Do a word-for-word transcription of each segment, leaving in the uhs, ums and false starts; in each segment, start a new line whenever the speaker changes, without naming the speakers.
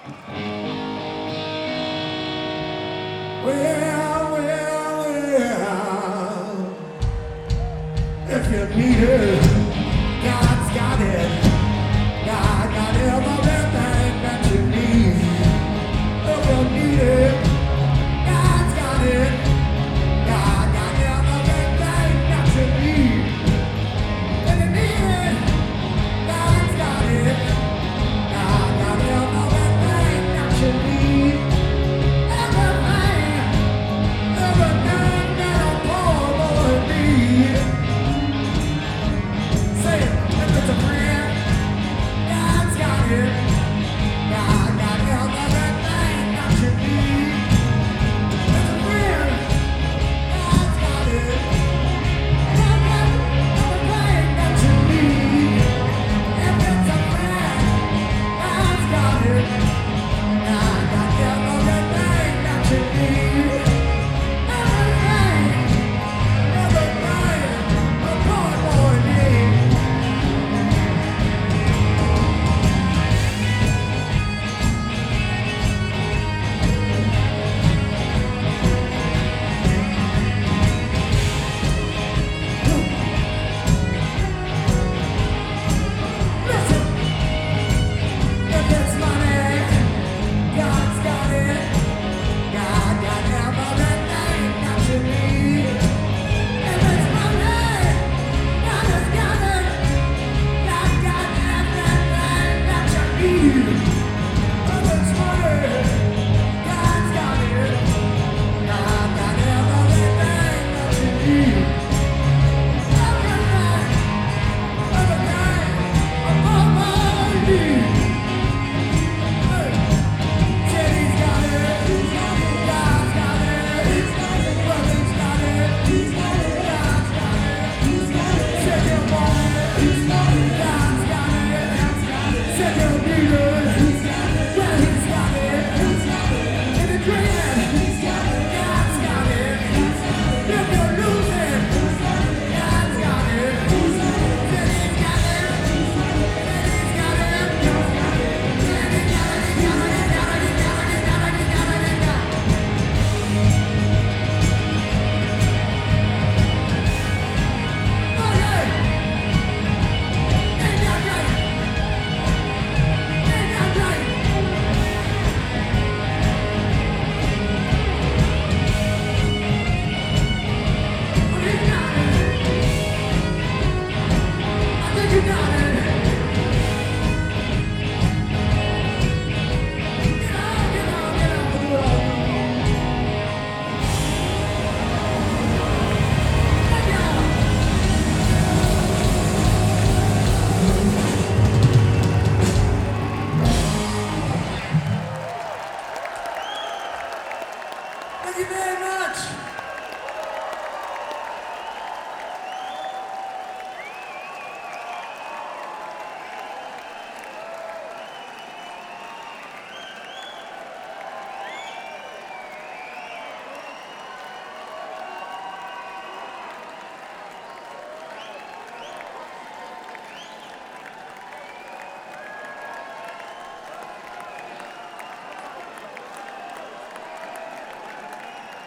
Well, well, well, if you need it, God's got it. God got everything that you need. If you need it, God's got it. God got everything that you need. If you need it, God's got it. God got everything that you need. Everything, everything that a poor boy needs. Say it, if it's a friend, God's got it. God got everything that you need. If it's a friend, God's got it. God got everything that you need. If it's a friend, God's got it. God got everything that you need. Everything, everything a poor boy needs. Listen, if it's money, God's got it. God got everything that you need. If it's money, God has got it. God got everything that you need. If it's money, God's got it. God got everything that you need. Everything, everything above my need. Hey, said he's got it. God's got it. Brother's got it. God's got it. Said you want it. God's got it. Said you need it. Well, he's got it. In the dreaming, God's got it. If you're losing, God's got it. Said he's got it. Said he's got it. Said he got it. He got it. He got it. He got it. He got it. He got it. He got it. Oh, yeah. Ain't that right? Ain't that right? Well, he got it. I think you got it. Get out, get out, get out, do it all. Thank you. Thank you very much.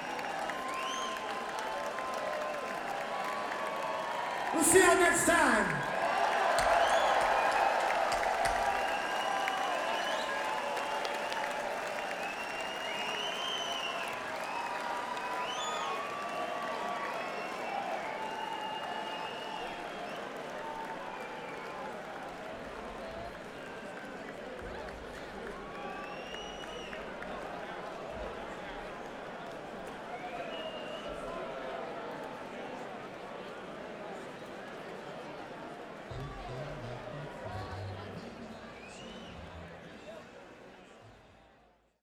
We'll see you next time.